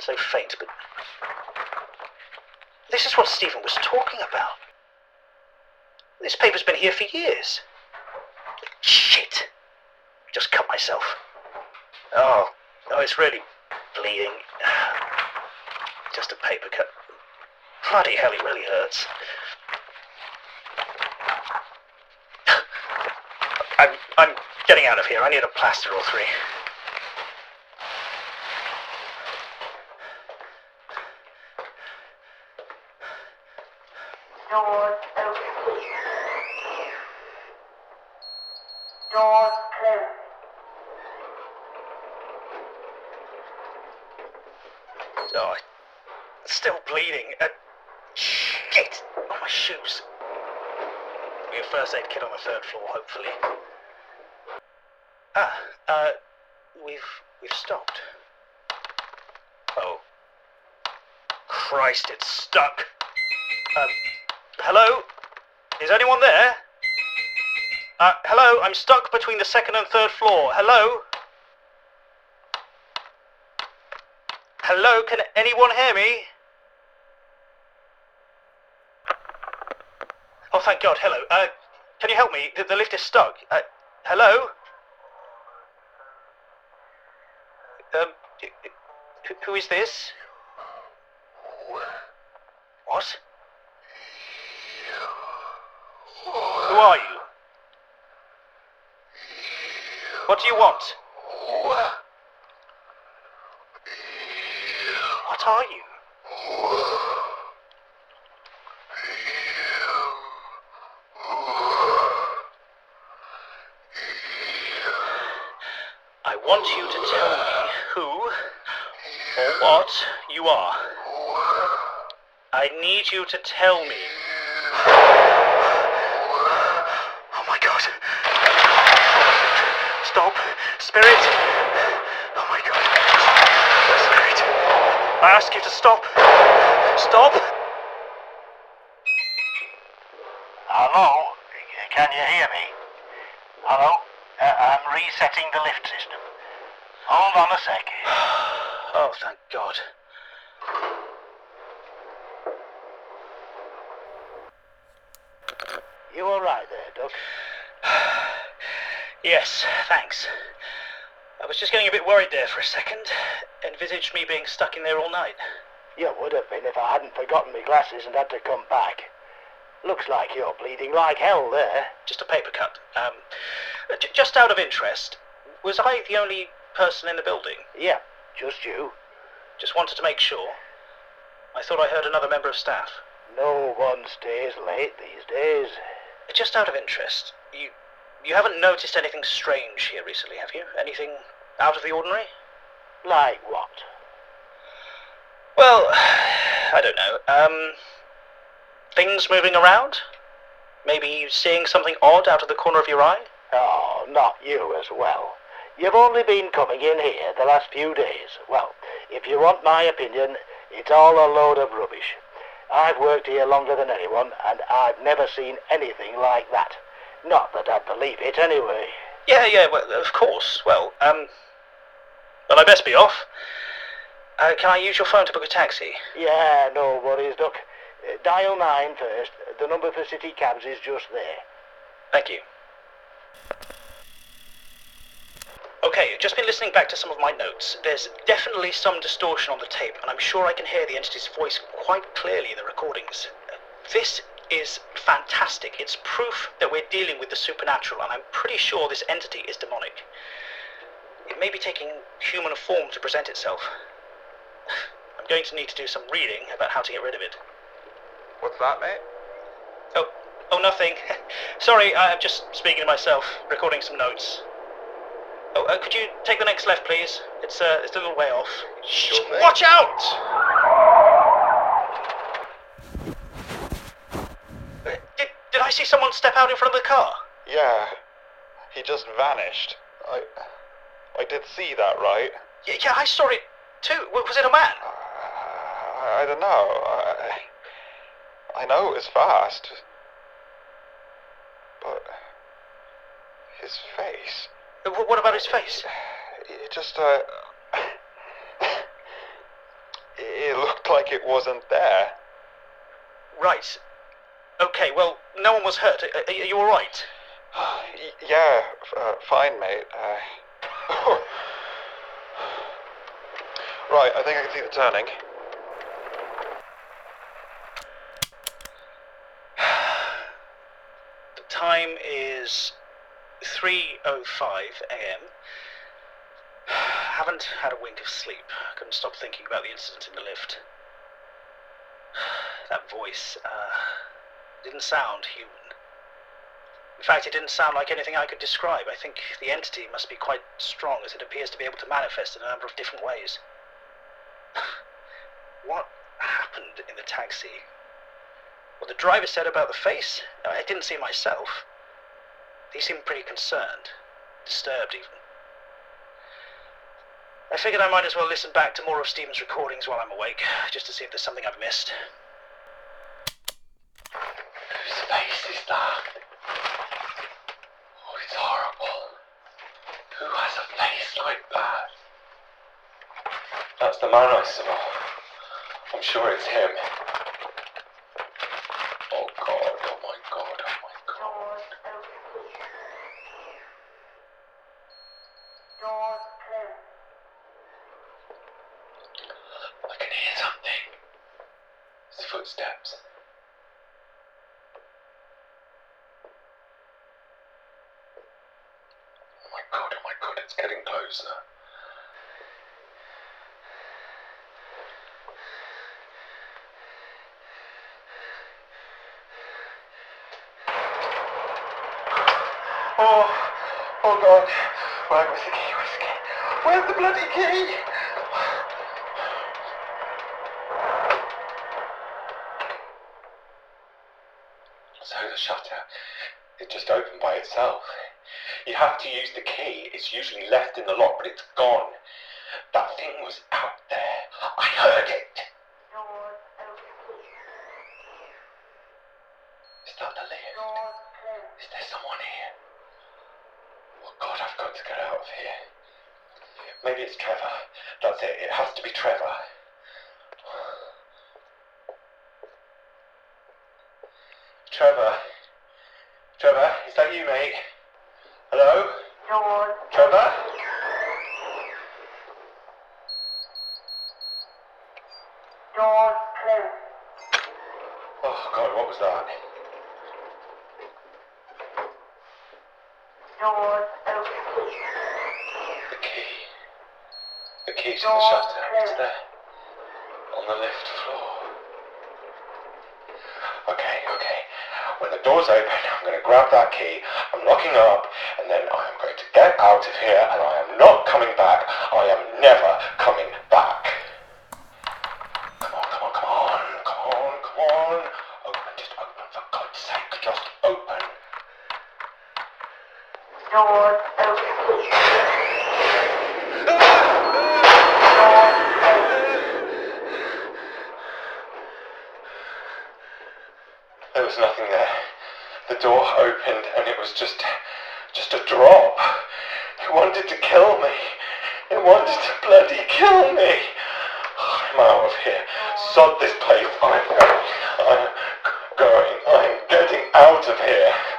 so faint, but... This is what Stephen was talking about. This paper's been here for years. Shit! Just cut myself. Oh, it's really bleeding. Just a paper cut. Bloody hell, it really hurts. I'm getting out of here. I need a plaster or three. Doors open. Doors closed. Oh, it's still bleeding. Shit! Oh, my shoes. Be a first aid kit on the third floor, hopefully. We've stopped. Oh. Christ, it's stuck. Hello? Is anyone there? Hello, I'm stuck between the second and third floor. Hello? Hello, can anyone hear me? Oh, thank God, hello. Can you help me? The lift is stuck. Hello? Who is this? What? Who are you? What do you want? What are you? I want you to tell me who or what you are. I need you to tell me. Oh my God. Stop. Spirit. Oh my God. Spirit. I ask you to stop. Stop. Hello? Can you hear me? Hello? I'm resetting the lift system. Hold on a sec. Oh, thank God. You all right there, Duck? Yes, thanks. I was just getting a bit worried there for a second. Envisaged me being stuck in there all night. You would have been if I hadn't forgotten my glasses and had to come back. Looks like you're bleeding like hell there. Just a paper cut. Just out of interest, was I the only person in the building? Yeah, just you. Just wanted to make sure. I thought I heard another member of staff. No one stays late these days. Just out of interest, you haven't noticed anything strange here recently, have you? Anything out of the ordinary? Like what? Well, I don't know. Things moving around? Maybe seeing something odd out of the corner of your eye? Oh, not you as well. You've only been coming in here the last few days. Well, if you want my opinion, it's all a load of rubbish. I've worked here longer than anyone, and I've never seen anything like that. Not that I'd believe it anyway. Yeah, well, of course. Well, I best be off. Can I use your phone to book a taxi? Yeah, no worries, Duck. Dial 9 first. The number for city cabs is just there. Thank you. Okay, just been listening back to some of my notes. There's definitely some distortion on the tape, and I'm sure I can hear the entity's voice quite clearly in the recordings. This is fantastic. It's proof that we're dealing with the supernatural, and I'm pretty sure this entity is demonic. It may be taking human form to present itself. I'm going to need to do some reading about how to get rid of it. What's that, mate? Oh, nothing. Sorry, I'm just speaking to myself, recording some notes. Could you take the next left, please? It's a little way off. Sure thing. Watch out! Did I see someone step out in front of the car? Yeah. He just vanished. I did see that, right? Yeah, I saw it too. Was it a man? I don't know. I know it was fast. But his face... What about his face? It just, It looked like it wasn't there. Right. Okay, well, no one was hurt. Are you alright? Yeah, fine, mate. Right, I think I can see the turning. The time is 3:05 a.m. Haven't had a wink of sleep. Couldn't stop thinking about the incident in the lift. That voice, didn't sound human. In fact, it didn't sound like anything I could describe. I think the entity must be quite strong, as it appears to be able to manifest in a number of different ways. What happened in the taxi? What the driver said about the face, I didn't see myself. He seemed pretty concerned, disturbed even. I figured I might as well listen back to more of Stephen's recordings while I'm awake, just to see if there's something I've missed. Whose face is that? Oh, it's horrible. Who has a face like that? That's the man I saw. I'm sure it's him. Oh God, oh my God, oh my God. Doors open. Doors closed. I can hear something. It's footsteps. Oh my God, it's getting closer. Oh God, where's the key? Where's the key? Where's the bloody key? So the shutter, it just opened by itself. You have to use the key. It's usually left in the lock, but it's gone. That thing was out there. I heard it. Doors open. Is that the lift? Doors closed. Is there someone here? Oh God, I've got to get out of here. Maybe it's Trevor. That's it. It has to be Trevor. Trevor? Trevor, is that you, mate? Hello? Doors Trevor? Doors closed. Oh God, what was that? Doors open. The key. The key to the Door shutter. It's closed. there. On the lift floor. Okay. When the door's open, I'm going to grab that key, I'm locking up, and then I am going to get out of here, and I am not coming back. I am never coming back. Come on. Open, just open, for God's sake, just open. Doors open. There was nothing there. The door opened and it was just a drop. It wanted to kill me. It wanted to bloody kill me. I'm out of here. Sod this place. I'm going. I'm getting out of here.